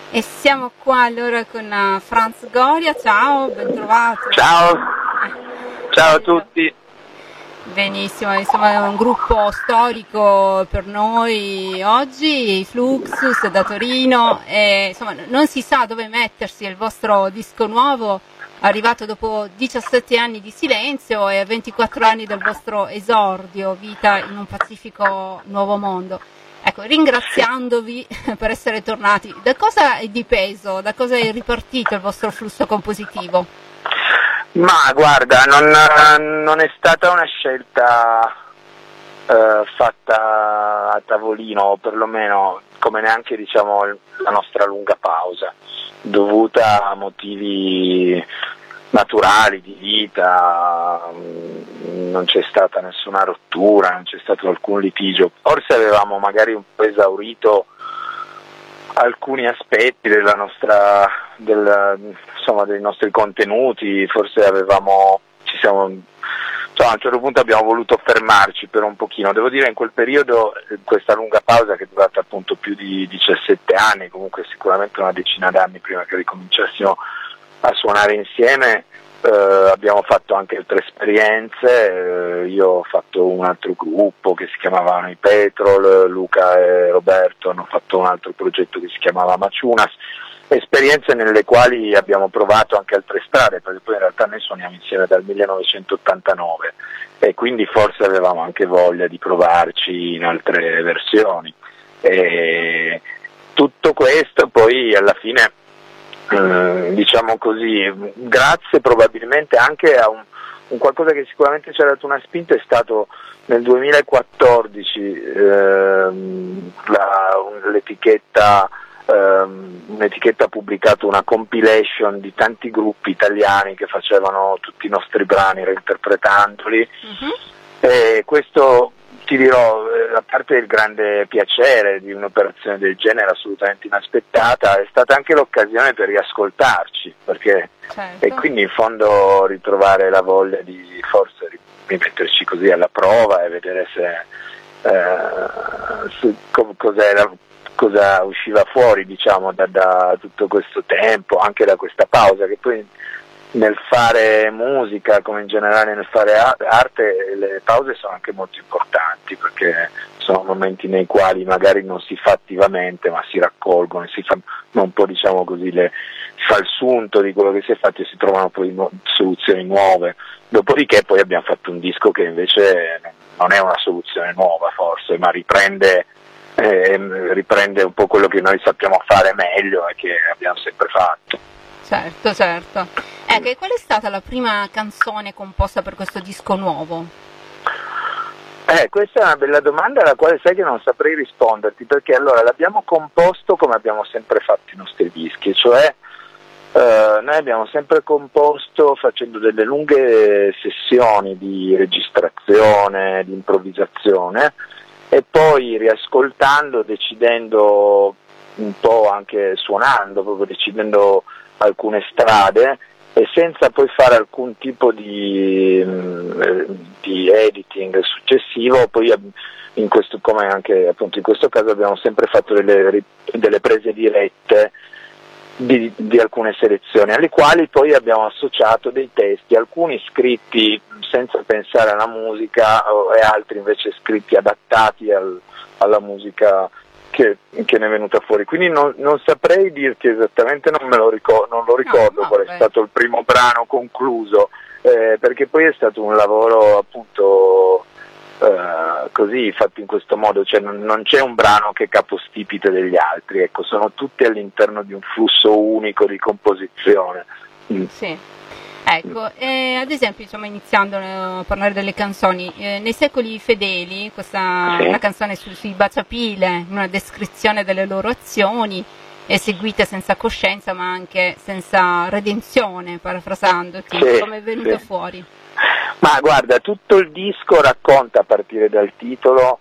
E siamo qua allora con Franz Goria, ciao, ben trovato. Ciao, ciao a tutti. Benissimo, insomma è un gruppo storico per noi oggi, i Fluxus da Torino, e insomma non si sa dove mettersi, il vostro disco nuovo arrivato dopo 17 anni di silenzio e 24 anni del vostro esordio, Vita in un Pacifico Nuovo Mondo. Ecco, ringraziandovi per essere tornati, da cosa è dipeso, da cosa è ripartito il vostro flusso compositivo? Ma guarda, non è stata una scelta fatta a tavolino, o perlomeno come neanche diciamo la nostra lunga pausa, dovuta a motivi naturali di vita, non c'è stata nessuna rottura, non c'è stato alcun litigio, forse avevamo magari un po' esaurito alcuni aspetti della nostra, insomma, dei nostri contenuti, forse a un certo punto abbiamo voluto fermarci per un pochino. Devo dire in quel periodo, questa lunga pausa che è durata appunto più di 17 anni, comunque sicuramente una decina d'anni prima che ricominciassimo a suonare insieme, abbiamo fatto anche altre esperienze, io ho fatto un altro gruppo che si chiamavano i Petrol, Luca e Roberto hanno fatto un altro progetto che si chiamava Maciunas, esperienze nelle quali abbiamo provato anche altre strade, perché poi in realtà noi suoniamo insieme dal 1989 e quindi forse avevamo anche voglia di provarci in altre versioni. E tutto questo poi alla fine, diciamo così, grazie probabilmente anche a un qualcosa che sicuramente ci ha dato una spinta, è stato nel 2014 un'etichetta ha pubblicato una compilation di tanti gruppi italiani che facevano tutti i nostri brani reinterpretandoli, e questo, ti dirò, a parte il grande piacere di un'operazione del genere assolutamente inaspettata, è stata anche l'occasione per riascoltarci, perché Certo. e quindi in fondo ritrovare la voglia di forse rimetterci così alla prova e vedere cosa usciva fuori, diciamo, da tutto questo tempo, anche da questa pausa, che poi nel fare musica, come in generale nel fare arte, le pause sono anche molto importanti, perché sono momenti nei quali magari non si fa attivamente, ma si raccolgono, si fa un po', diciamo così, si fa il sunto di quello che si è fatto e si trovano poi soluzioni nuove. Dopodiché poi abbiamo fatto un disco che invece non è una soluzione nuova forse, ma riprende un po' quello che noi sappiamo fare meglio e che abbiamo sempre fatto. Certo. Ecco, e qual è stata la prima canzone composta per questo disco nuovo? Questa è una bella domanda alla quale sai che non saprei risponderti, perché allora l'abbiamo composto come abbiamo sempre fatto i nostri dischi, cioè noi abbiamo sempre composto facendo delle lunghe sessioni di registrazione, di improvvisazione, e poi riascoltando, decidendo un po', anche suonando, proprio decidendo alcune strade, e senza poi fare alcun tipo di editing successivo. Poi come anche appunto in questo caso abbiamo sempre fatto delle prese dirette di alcune selezioni, alle quali poi abbiamo associato dei testi, alcuni scritti senza pensare alla musica e altri invece scritti adattati alla musica che ne è venuta fuori. Quindi non saprei dirti esattamente, non lo ricordo qual è stato il primo brano concluso, perché poi è stato un lavoro appunto così fatto in questo modo, cioè non c'è un brano che capostipite degli altri, ecco, sono tutti all'interno di un flusso unico di composizione. Sì. Ecco, ad esempio, insomma, iniziando a parlare delle canzoni, Nei secoli fedeli, questa Sì. una canzone sui baciapile, una descrizione delle loro azioni, eseguite senza coscienza ma anche senza redenzione, parafrasandoti, Sì, come è venuto sì. fuori? Ma guarda, tutto il disco racconta, a partire dal titolo,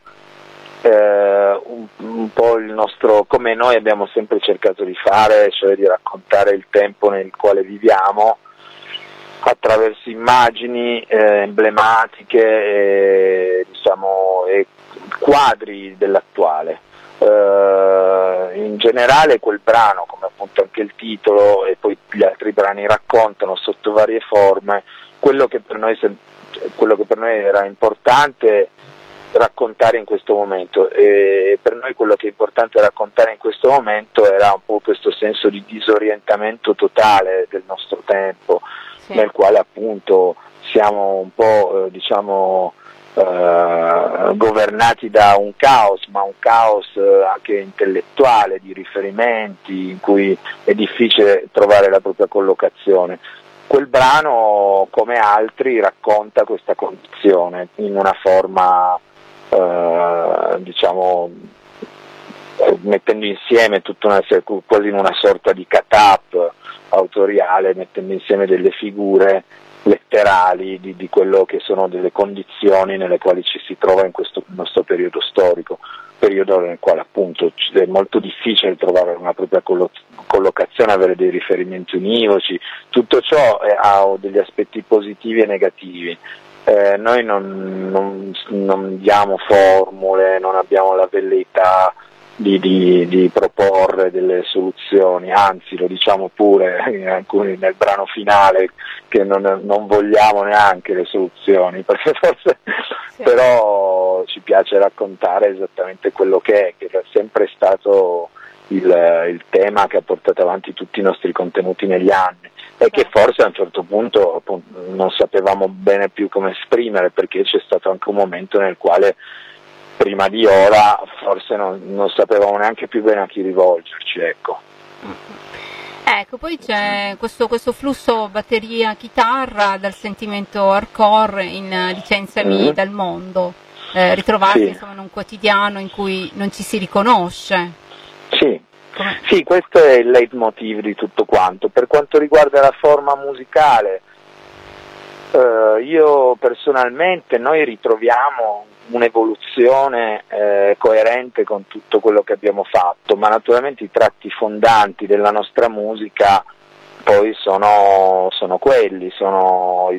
un po' il nostro, come noi abbiamo sempre cercato di fare, cioè di raccontare il tempo nel quale viviamo attraverso immagini emblematiche, diciamo, e quadri dell'attuale. In generale quel brano, come appunto anche il titolo e poi gli altri brani raccontano sotto varie forme quello che per noi era importante raccontare in questo momento, e per noi quello che è importante raccontare in questo momento era un po' questo senso di disorientamento totale del nostro tempo, sì, nel quale appunto siamo un po' governati da un caos, ma un caos anche intellettuale, di riferimenti, in cui è difficile trovare la propria collocazione. Quel brano, come altri, racconta questa condizione in una forma, mettendo insieme quasi in una sorta di cut-up autoriale, mettendo insieme delle figure letterali di quello che sono delle condizioni nelle quali ci si trova in questo nostro periodo storico, periodo nel quale appunto è molto difficile trovare una propria collocazione, avere dei riferimenti univoci. Tutto ciò ha degli aspetti positivi e negativi. Noi non diamo formule, non abbiamo la velleità di proporre delle soluzioni, anzi lo diciamo pure nel brano finale che non vogliamo neanche le soluzioni, perché forse sì, però ci piace raccontare esattamente quello che è sempre stato il tema che ha portato avanti tutti i nostri contenuti negli anni, e che forse a un certo punto appunto non sapevamo bene più come esprimere, perché c'è stato anche un momento nel quale prima di ora forse non sapevamo neanche più bene a chi rivolgerci, ecco. Ecco, poi c'è questo flusso batteria-chitarra dal sentimento hardcore in Licenziami dal mondo, ritrovarsi, sì, insomma, in un quotidiano in cui non ci si riconosce. Sì. Sì, questo è il leitmotiv di tutto quanto. Per quanto riguarda la forma musicale, io personalmente, noi ritroviamo un'evoluzione coerente con tutto quello che abbiamo fatto, ma naturalmente i tratti fondanti della nostra musica poi sono quelli, sono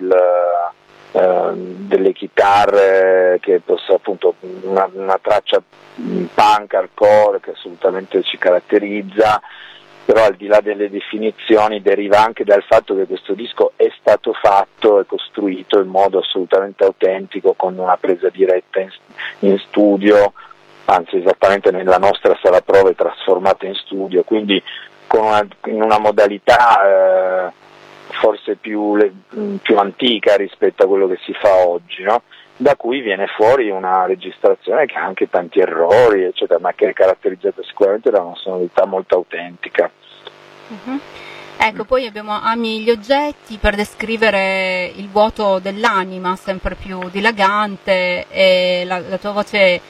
delle chitarre che appunto una traccia punk hardcore che assolutamente ci caratterizza, però al di là delle definizioni deriva anche dal fatto che questo disco è stato fatto e costruito in modo assolutamente autentico, con una presa diretta in studio, anzi esattamente nella nostra sala prove trasformata in studio, quindi in una modalità forse più antica rispetto a quello che si fa oggi, no? Da cui viene fuori una registrazione che ha anche tanti errori, eccetera, ma che è caratterizzata sicuramente da una sonorità molto autentica. Ecco, poi abbiamo Ami gli oggetti per descrivere il vuoto dell'anima sempre più dilagante, e la tua voce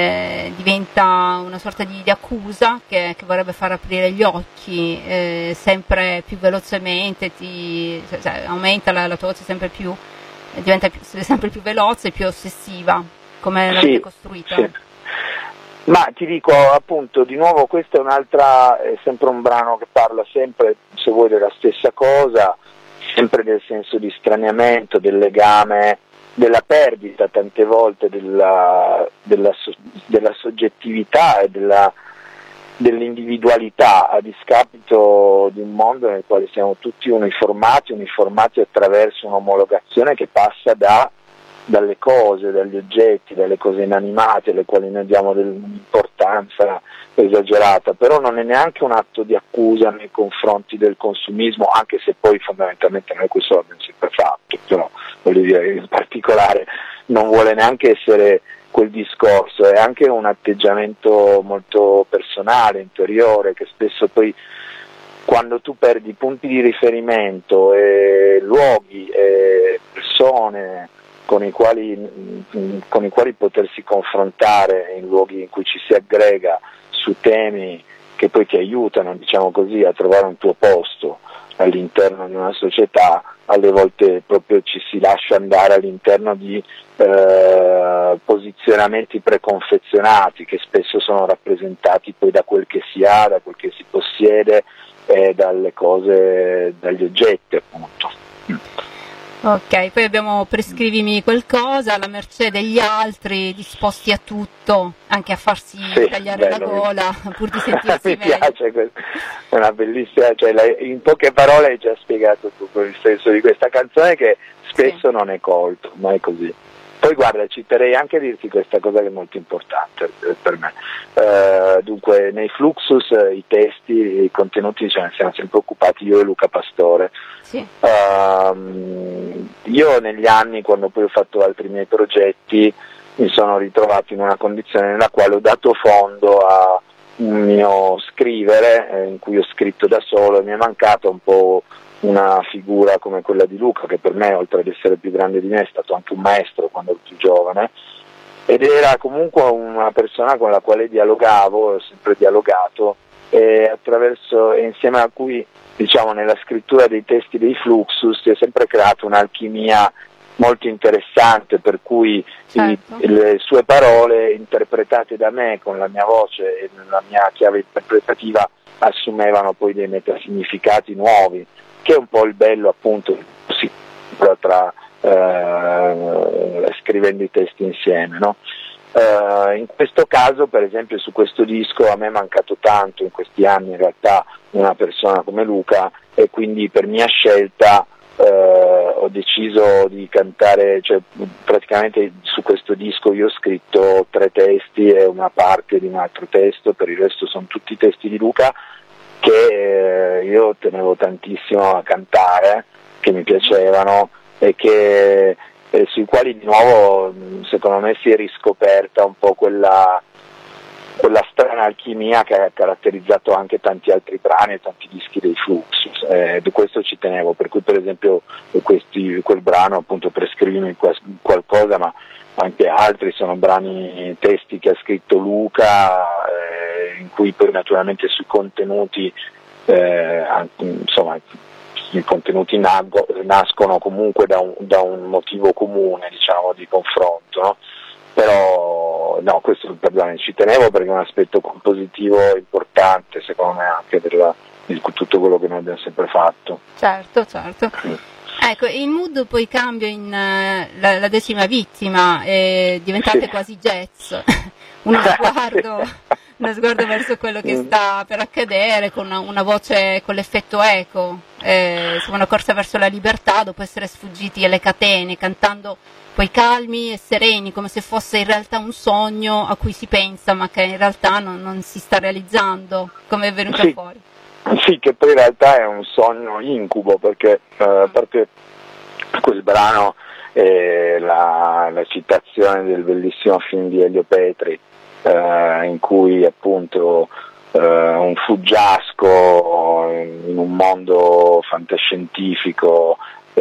diventa una sorta di accusa che vorrebbe far aprire gli occhi sempre più velocemente, aumenta la tua voce sempre più, diventa sempre più veloce e più ossessiva. Come l'avete costruita? Sì. Ma ti dico appunto, di nuovo, questa è sempre un brano che parla sempre, se vuoi, della stessa cosa, sempre del senso di straniamento, del legame, della perdita tante volte della soggettività e dell'individualità, a discapito di un mondo nel quale siamo tutti uniformati attraverso un'omologazione che passa dalle cose, dagli oggetti, dalle cose inanimate, alle quali noi diamo dell'importanza esagerata, però non è neanche un atto di accusa nei confronti del consumismo, anche se poi fondamentalmente noi questo l'abbiamo sempre fatto, però voglio dire, in particolare non vuole neanche essere quel discorso, è anche un atteggiamento molto personale, interiore, che spesso poi, quando tu perdi punti di riferimento e luoghi e persone con i quali potersi confrontare, in luoghi in cui ci si aggrega su temi che poi ti aiutano, diciamo così, a trovare un tuo posto all'interno di una società, alle volte proprio ci si lascia andare all'interno di posizionamenti preconfezionati, che spesso sono rappresentati poi da quel che si ha, da quel che si possiede e dalle cose, dagli oggetti appunto. Ok, poi abbiamo prescrivimi qualcosa alla mercé degli altri, disposti a tutto, anche a farsi tagliare la gola pur di sentirsi mi meglio. piace, è una bellissima, cioè in poche parole hai già spiegato tutto il senso di questa canzone che spesso non è colto, ma è così. Poi guarda, ci terrei anche a dirti questa cosa che è molto importante per me. Dunque, nei Fluxus i testi, i contenuti ce ne siamo sempre occupati io e Luca Pastore. Sì. Io negli anni, quando poi ho fatto altri miei progetti, mi sono ritrovato in una condizione nella quale ho dato fondo a un mio scrivere, in cui ho scritto da solo, e mi è mancata un po' una figura come quella di Luca, che per me, oltre ad essere più grande di me, è stato anche un maestro quando ero più giovane, ed era comunque una persona con la quale dialogavo, ho sempre dialogato, e insieme a cui, diciamo, nella scrittura dei testi dei Fluxus si è sempre creata un'alchimia molto interessante, per cui le sue parole interpretate da me con la mia voce e la mia chiave interpretativa assumevano poi dei metasignificati nuovi, che è un po' il bello appunto tra scrivendo i testi insieme, no? In questo caso, per esempio, su questo disco a me è mancato tanto in questi anni in realtà una persona come Luca, e quindi per mia scelta ho deciso di cantare, cioè praticamente su questo disco io ho scritto 3 testi e una parte di un altro testo, per il resto sono tutti testi di Luca che io tenevo tantissimo a cantare, che mi piacevano e sui quali di nuovo secondo me si è riscoperta un po' quella strana alchimia che ha caratterizzato anche tanti altri brani e tanti dischi dei Fluxus, di questo ci tenevo, per cui per esempio quel brano appunto Prescrivimi qualcosa, ma anche altri sono testi che ha scritto Luca, in cui poi naturalmente sui contenuti insomma i contenuti nascono comunque da un motivo comune, diciamo, di confronto, no? Però no, questo perdone, ci tenevo perché è un aspetto compositivo importante secondo me anche di tutto quello che noi abbiamo sempre fatto. Certo. Ecco, il mood poi cambia in la 10ª vittima, diventate quasi jazz, uno sguardo verso quello che sta per accadere, con una voce con l'effetto eco, una corsa verso la libertà dopo essere sfuggiti alle catene, cantando poi calmi e sereni, come se fosse in realtà un sogno a cui si pensa ma che in realtà non si sta realizzando, come è venuto fuori. Sì, che poi in realtà è un sogno incubo, perché a parte quel brano la citazione del bellissimo film di Elio Petri, in cui appunto un fuggiasco in un mondo fantascientifico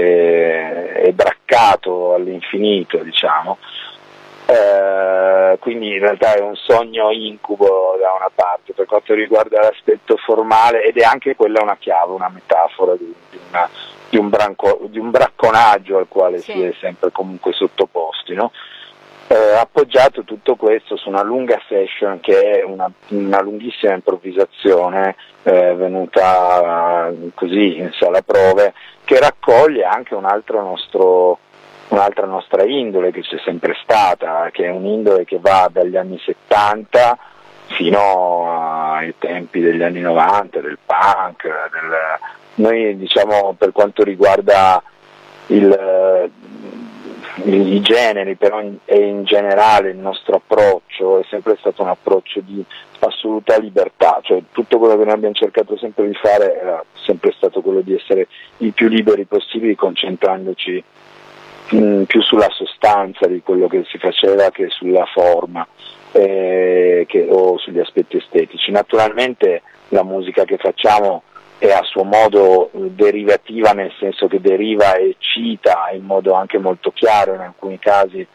e braccato all'infinito, diciamo, quindi in realtà è un sogno incubo da una parte per quanto riguarda l'aspetto formale, ed è anche quella una chiave, una metafora di un bracconaggio al quale si è sempre comunque sottoposti, no? Appoggiato tutto questo su una lunga session che è una lunghissima improvvisazione venuta così in sala prove, che raccoglie anche un'altra nostra indole che c'è sempre stata, che è un'indole che va dagli anni 70 fino ai tempi degli anni 90, del punk, noi diciamo per quanto riguarda i generi, però e in generale il nostro approccio è sempre stato un approccio di assoluta libertà, cioè tutto quello che noi abbiamo cercato sempre di fare era sempre stato quello di essere i più liberi possibili, concentrandoci più sulla sostanza di quello che si faceva che sulla forma o sugli aspetti estetici. Naturalmente la musica che facciamo è a suo modo derivativa, nel senso che deriva e cita in modo anche molto chiaro in alcuni casi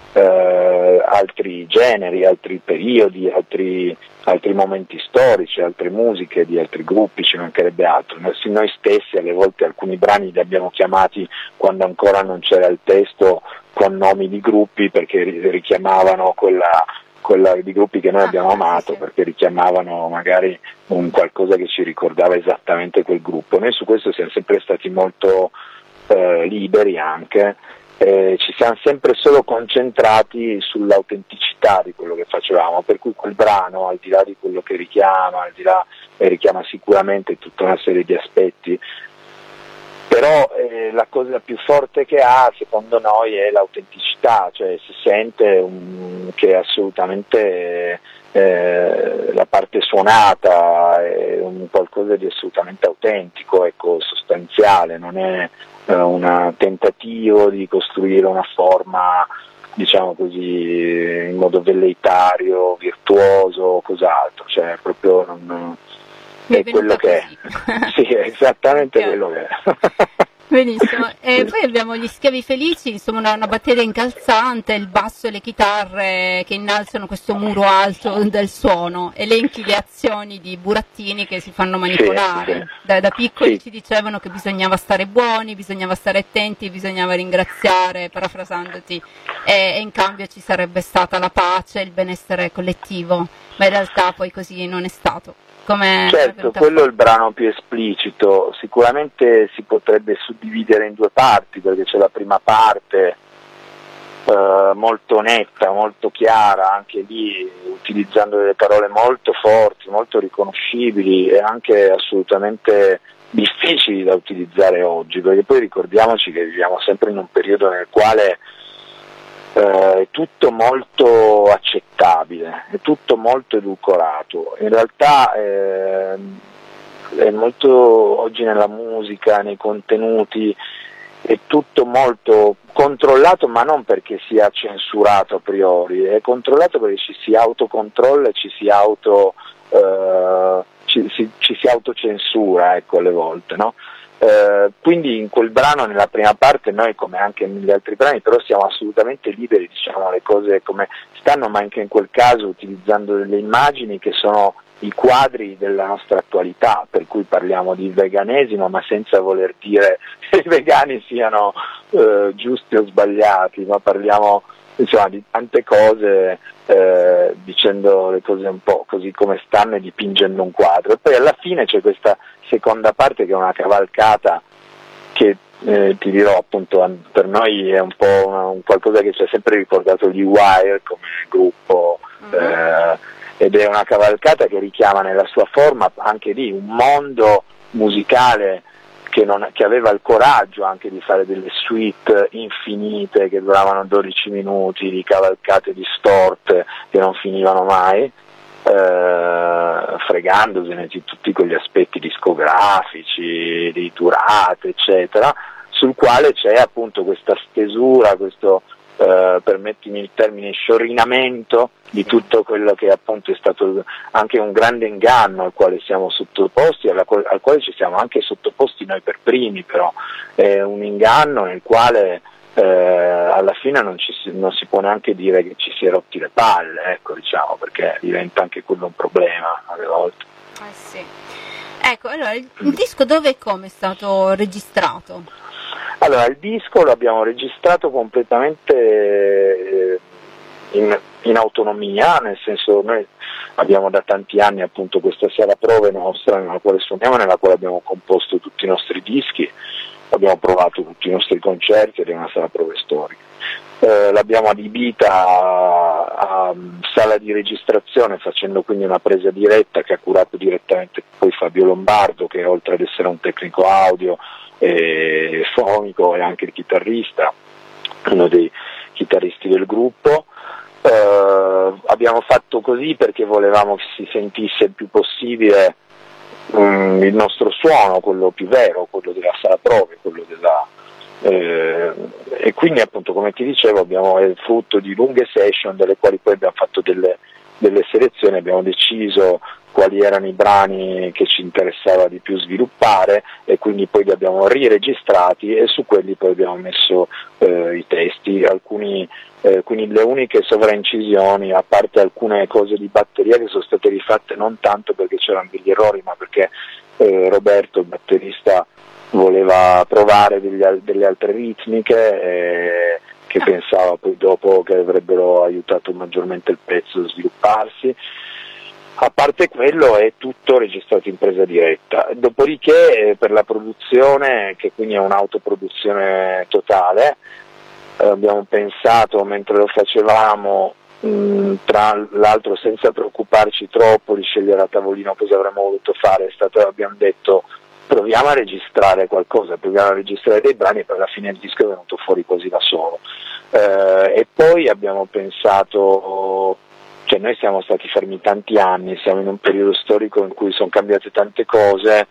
altri generi, altri periodi, altri momenti storici, altre musiche di altri gruppi, ci mancherebbe altro. Noi stessi alle volte alcuni brani li abbiamo chiamati, quando ancora non c'era il testo, con nomi di gruppi, perché richiamavano quella di gruppi che noi abbiamo amato, perché richiamavano magari un qualcosa che ci ricordava esattamente quel gruppo. Noi su questo siamo sempre stati molto liberi anche. Ci siamo sempre solo concentrati sull'autenticità di quello che facevamo, per cui quel brano, al di là di quello che richiama sicuramente tutta una serie di aspetti, però la cosa più forte che ha secondo noi è l'autenticità, cioè si sente che assolutamente la parte suonata è un qualcosa di assolutamente autentico, ecco, sostanziale, non è un tentativo di costruire una forma, diciamo così, in modo velleitario, virtuoso o cos'altro, cioè proprio è quello che è. Sì, è esattamente quello che è. Benissimo, e poi abbiamo gli Schiavi Felici, insomma una batteria incalzante, il basso e le chitarre che innalzano questo muro alto del suono, elenchi le azioni di burattini che si fanno manipolare. Sì. Da piccoli ci dicevano che bisognava stare buoni, bisognava stare attenti, bisognava ringraziare, parafrasandoti, e in cambio ci sarebbe stata la pace e il benessere collettivo, ma in realtà poi così non è stato. Certo, quello è il brano più esplicito, sicuramente si potrebbe suddividere in due parti, perché c'è la prima parte molto netta, molto chiara, anche lì utilizzando delle parole molto forti, molto riconoscibili e anche assolutamente difficili da utilizzare oggi, perché poi ricordiamoci che viviamo sempre in un periodo nel quale è tutto molto accettabile, è tutto molto edulcorato, in realtà è molto, oggi nella musica, nei contenuti, è tutto molto controllato, ma non perché sia censurato a priori, è controllato perché ci si autocontrolla e ci si autocensura, ecco, alle volte, no? Quindi in quel brano, nella prima parte, noi come anche negli altri brani però siamo assolutamente liberi, diciamo le cose come stanno, ma anche in quel caso utilizzando delle immagini che sono i quadri della nostra attualità, per cui parliamo di veganesimo, ma senza voler dire che i vegani siano giusti o sbagliati, ma parliamo insomma di tante cose, dicendo le cose un po' così come stanno e dipingendo un quadro. E poi alla fine c'è questa seconda parte che è una cavalcata che ti dirò, appunto, per noi è un po' un qualcosa che ci ha sempre ricordato gli Wire come gruppo, ed è una cavalcata che richiama nella sua forma anche lì un mondo musicale che aveva il coraggio anche di fare delle suite infinite che duravano 12 minuti, di cavalcate distorte che non finivano mai, fregandosene di tutti quegli aspetti discografici, di durate, eccetera, sul quale c'è appunto questa stesura, questo permettimi il termine, sciorinamento di tutto quello che appunto è stato anche un grande inganno al quale siamo sottoposti, al quale ci siamo anche sottoposti noi per primi, però è un inganno nel quale alla fine non si può neanche dire che ci si è rotti le palle, ecco, diciamo, perché diventa anche quello un problema alle volte. Sì. Ecco, allora il disco dove e come è stato registrato? Allora, il disco lo abbiamo registrato completamente in autonomia, nel senso noi abbiamo da tanti anni appunto questa sala prove nostra nella quale suoniamo, nella quale abbiamo composto tutti i nostri dischi, abbiamo provato tutti i nostri concerti ed è una sala prove storica. L'abbiamo adibita a sala di registrazione, facendo quindi una presa diretta che ha curato direttamente poi Fabio Lombardo, che oltre ad essere un tecnico audio e fonico è anche il chitarrista, uno dei chitarristi del gruppo. Abbiamo fatto così perché volevamo che si sentisse il più possibile il nostro suono, quello più vero, quello della sala prove, quello della e quindi appunto, come ti dicevo, è frutto di lunghe session delle quali poi abbiamo fatto delle selezioni, abbiamo deciso quali erano i brani che ci interessava di più sviluppare e quindi poi li abbiamo riregistrati e su quelli poi abbiamo messo i testi, quindi le uniche sovraincisioni, a parte alcune cose di batteria che sono state rifatte non tanto perché c'erano degli errori, ma perché Roberto, il batterista, voleva provare delle altre ritmiche che pensava poi dopo che avrebbero aiutato maggiormente il pezzo a svilupparsi. A parte quello è tutto registrato in presa diretta. Dopodiché per la produzione, che quindi è un'autoproduzione totale, abbiamo pensato mentre lo facevamo, tra l'altro senza preoccuparci troppo di scegliere a tavolino cosa avremmo voluto fare, abbiamo detto proviamo a registrare qualcosa, proviamo a registrare dei brani, e poi alla fine il disco è venuto fuori quasi da solo. E poi abbiamo pensato, cioè noi siamo stati fermi tanti anni, siamo in un periodo storico in cui sono cambiate tante cose,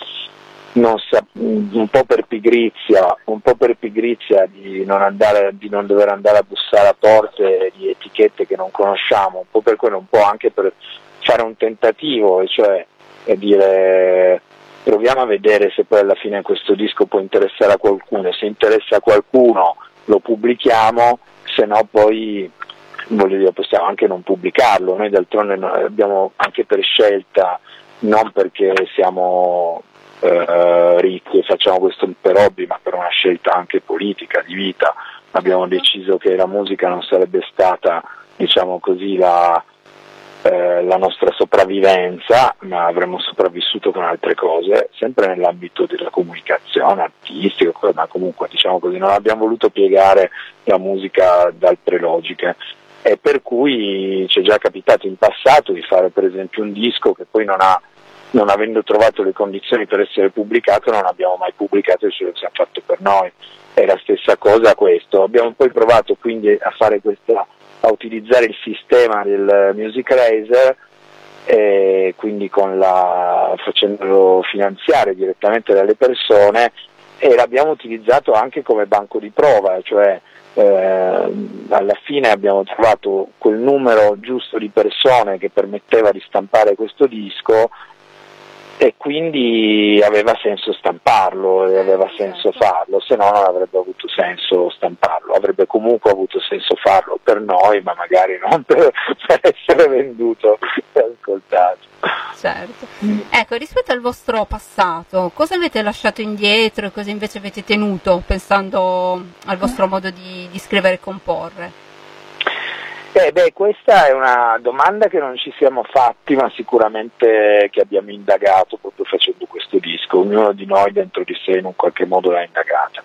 un po' per pigrizia di non dover andare a bussare a porte di etichette che non conosciamo, un po' per quello, un po' anche per fare un tentativo, e cioè dire proviamo a vedere se poi alla fine questo disco può interessare a qualcuno, e se interessa a qualcuno lo pubblichiamo, se no poi possiamo anche non pubblicarlo. Noi d'altronde abbiamo anche per scelta, non perché siamo ricchi e facciamo questo per hobby, ma per una scelta anche politica, di vita, abbiamo deciso che la musica non sarebbe stata, diciamo così, la nostra sopravvivenza, ma avremmo sopravvissuto con altre cose, sempre nell'ambito della comunicazione artistica, ma comunque, diciamo così, non abbiamo voluto piegare la musica da altre logiche, e per cui ci è già capitato in passato di fare per esempio un disco che poi non avendo trovato le condizioni per essere pubblicato, non abbiamo mai pubblicato, e ce lo siamo fatto per noi. È la stessa cosa questo. Abbiamo poi provato quindi a utilizzare il sistema del Music Razer, quindi facendolo finanziare direttamente dalle persone, e l'abbiamo utilizzato anche come banco di prova, cioè alla fine abbiamo trovato quel numero giusto di persone che permetteva di stampare questo disco, e quindi aveva senso stamparlo e aveva senso farlo, se no non avrebbe avuto senso stamparlo, avrebbe comunque avuto senso farlo per noi, ma magari non per essere venduto e ascoltato. Certo. Ecco, rispetto al vostro passato, cosa avete lasciato indietro e cosa invece avete tenuto, pensando al vostro modo di scrivere e comporre? Questa è una domanda che non ci siamo fatti, ma sicuramente che abbiamo indagato proprio facendo questo disco. Ognuno di noi dentro di sé in un qualche modo l'ha indagata.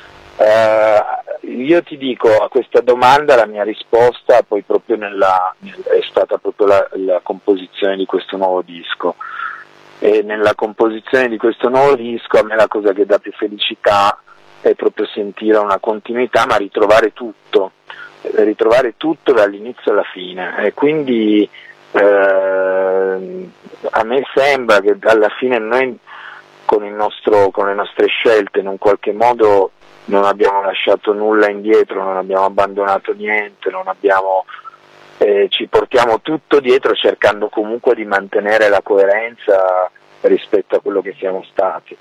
Io ti dico, a questa domanda la mia risposta poi proprio è stata proprio la composizione di questo nuovo disco. E nella composizione di questo nuovo disco a me la cosa che dà più felicità è proprio sentire una continuità, ma ritrovare tutto dall'inizio alla fine, e quindi a me sembra che alla fine noi con le nostre scelte in un qualche modo non abbiamo lasciato nulla indietro, non abbiamo abbandonato niente, ci portiamo tutto dietro, cercando comunque di mantenere la coerenza rispetto a quello che siamo stati.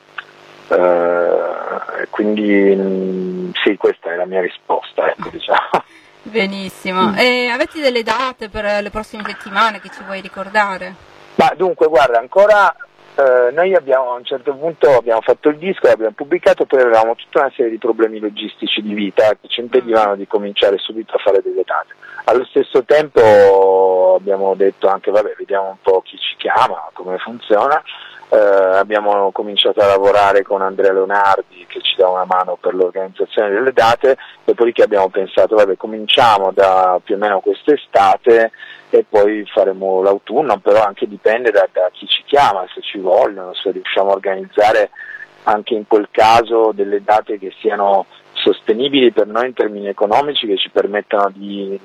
Quindi sì, questa è la mia risposta, ecco, diciamo. Benissimo. E avete delle date per le prossime settimane che ci vuoi ricordare? Ma dunque, guarda, ancora noi a un certo punto abbiamo fatto il disco, l'abbiamo pubblicato, poi avevamo tutta una serie di problemi logistici di vita che ci impedivano di cominciare subito a fare delle date. Allo stesso tempo abbiamo detto anche, vediamo un po' chi ci chiama, come funziona. Abbiamo cominciato a lavorare con Andrea Leonardi, che ci dà una mano per l'organizzazione delle date, dopodiché abbiamo pensato cominciamo da più o meno quest'estate e poi faremo l'autunno, però anche dipende da chi ci chiama, se ci vogliono, se riusciamo a organizzare anche in quel caso delle date che siano sostenibili per noi in termini economici, che ci permettano di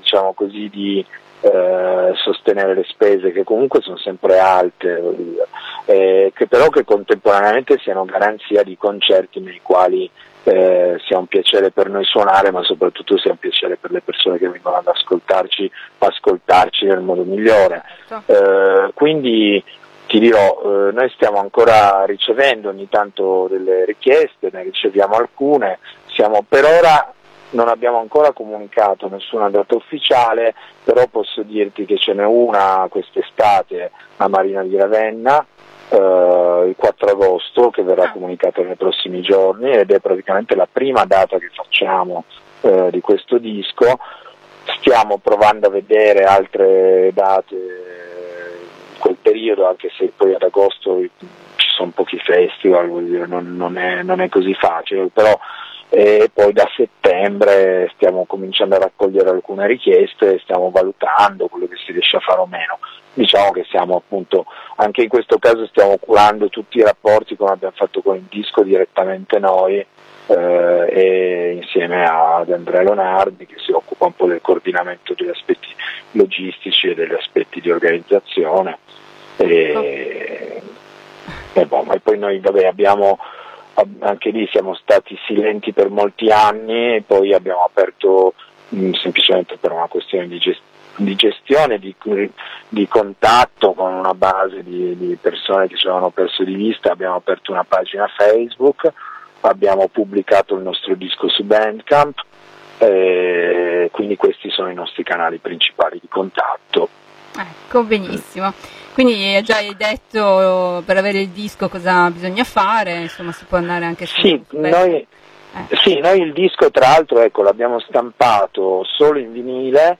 sostenere le spese, che comunque sono sempre alte, che però che contemporaneamente siano garanzia di concerti nei quali sia un piacere per noi suonare, ma soprattutto sia un piacere per le persone che vengono ad ascoltarci nel modo migliore. Quindi ti dirò, noi stiamo ancora ricevendo ogni tanto delle richieste, ne riceviamo alcune, per ora non abbiamo ancora comunicato nessuna data ufficiale, però posso dirti che ce n'è una quest'estate a Marina di Ravenna, il 4 agosto, che verrà comunicata nei prossimi giorni, ed è praticamente la prima data che facciamo di questo disco. Stiamo provando a vedere altre date quel periodo, anche se poi ad agosto ci sono pochi festival, vuol dire, non è così facile, però poi da settembre stiamo cominciando a raccogliere alcune richieste e stiamo valutando quello che si riesce a fare o meno. Diciamo che siamo appunto, anche in questo caso stiamo curando tutti i rapporti come abbiamo fatto con il disco direttamente noi, e insieme ad Andrea Leonardi, che si occupa un po' del coordinamento degli aspetti logistici e degli aspetti di organizzazione, e poi noi abbiamo anche lì siamo stati silenti per molti anni e poi abbiamo aperto semplicemente per una questione di gestione, di contatto con una base di persone che ci avevano perso di vista, abbiamo aperto una pagina Facebook, abbiamo pubblicato il nostro disco su Bandcamp, quindi questi sono i nostri canali principali di contatto. Ecco, benissimo. Quindi già hai detto per avere il disco cosa bisogna fare, insomma si può andare anche su... Sì, noi il disco tra l'altro l'abbiamo stampato solo in vinile,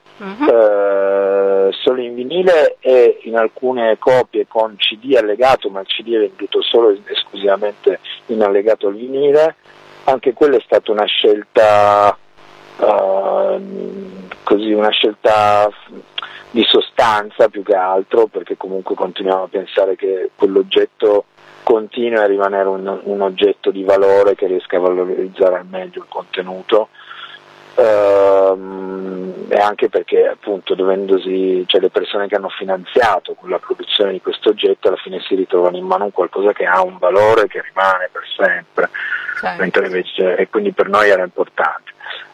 e in alcune copie con CD allegato, ma il CD è venduto solo ed esclusivamente in allegato al vinile. Anche quella è stata una scelta una scelta di sostanza più che altro, perché comunque continuiamo a pensare che quell'oggetto continui a rimanere un oggetto di valore che riesca a valorizzare al meglio il contenuto, e anche perché appunto le persone che hanno finanziato la produzione di questo oggetto alla fine si ritrovano in mano un qualcosa che ha un valore che rimane per sempre, mentre invece, e quindi per noi era importante.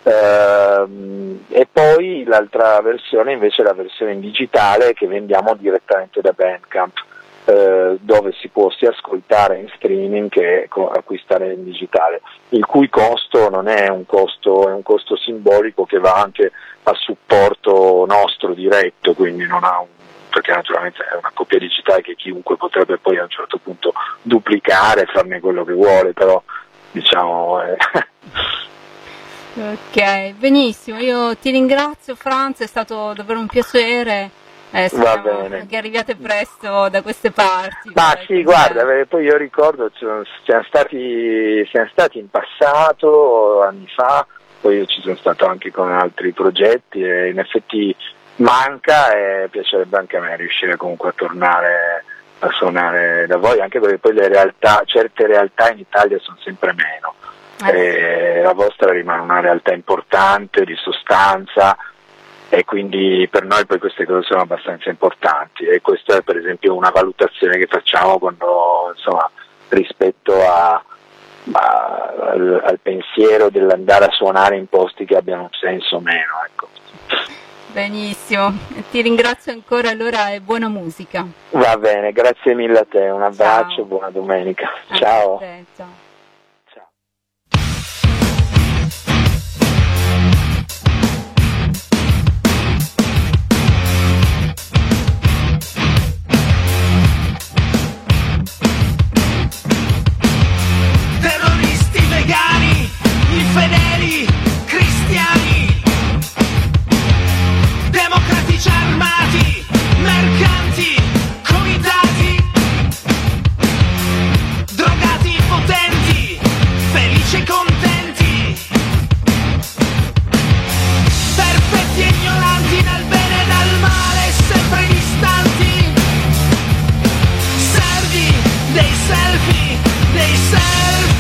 E poi l'altra versione invece è la versione in digitale che vendiamo direttamente da Bandcamp, dove si può sia ascoltare in streaming che acquistare in digitale, il cui costo non è un costo, è un costo simbolico che va anche a supporto nostro diretto, quindi non ha perché naturalmente è una copia digitale che chiunque potrebbe poi a un certo punto duplicare, farne quello che vuole, però diciamo Ok, benissimo, io ti ringrazio Franz, è stato davvero un piacere. Speriamo che arriviate presto da queste parti. Ma sì, guarda, poi io ricordo siamo stati in passato, anni fa, poi io ci sono stato anche con altri progetti e in effetti manca, e piacerebbe anche a me riuscire comunque a tornare a suonare da voi, anche perché poi certe realtà in Italia sono sempre meno. La vostra rimane una realtà importante, di sostanza, e quindi per noi poi queste cose sono abbastanza importanti, e questa è per esempio una valutazione che facciamo quando, insomma, rispetto al pensiero dell'andare a suonare in posti che abbiano un senso o meno, ecco. Benissimo, ti ringrazio ancora allora e buona musica. Va bene, grazie mille a te, un abbraccio, ciao. Buona domenica, ciao. Ciao. Infedeli, cristiani, democratici armati, mercanti, comitati, drogati potenti, felici e contenti, perfetti e ignoranti dal bene e dal male, sempre distanti, servi dei selfie, dei selfie.